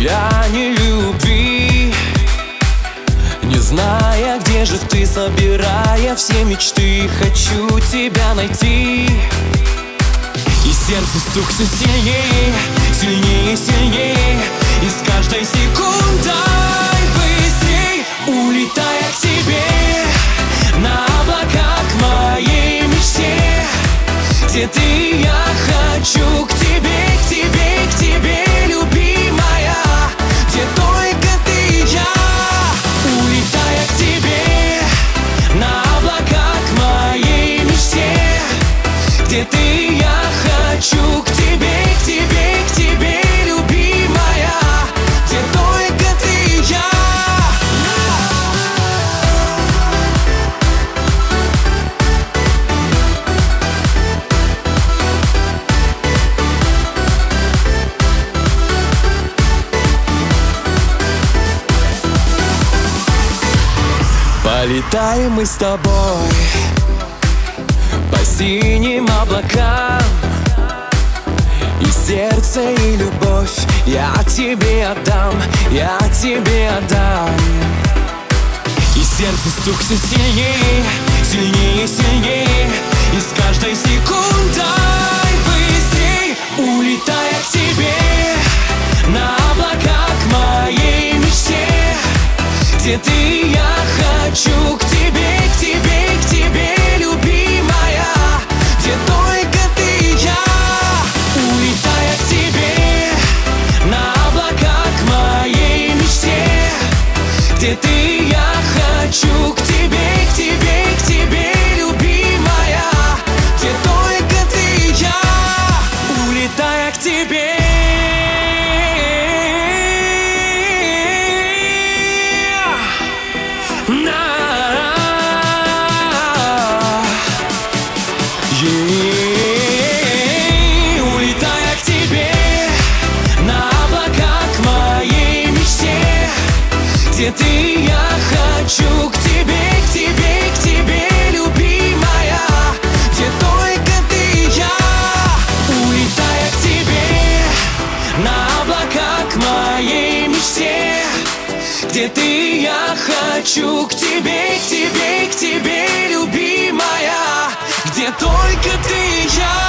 я не любви, не зная, где же ты, собирая все мечты. Хочу тебя найти, и сердце стук все сильнее, сильнее, сильнее, и с каждой секундой быстрей, улетая к тебе на облака, к моей мечте. Где ты, я хочу к тебе, к тебе, к тебе, любимая. Где только ты и я, улетая к тебе на облака, к моей мечте. Где ты, я хочу к тебе, к тебе, к тебе, любимая. Где только ты и я. Полетаем мы с тобой по синим облакам, и сердце, и любовь я тебе отдам, я тебе отдам. И сердце стук все сильнее, сильнее, сильнее, и с каждой секундой быстрей, улетая к тебе на облака, к моей мечте. Где ты, я хочу к тебе, к тебе, к тебе, любимая. Где только ты и я, улетая к тебе на облака, к моей мечте. Где ты, я хочу к тебе, к тебе, к тебе, любимая. Где только ты и я, улетая к тебе. Улетая к тебе на облака, к моей мечте. Где ты, я хочу к тебе, к тебе, к тебе, любимая. Где только ты и я, улетая к тебе на облака, к моей мечте. Где ты, я хочу к тебе, к тебе, к тебе, любимая. Где только ты и я.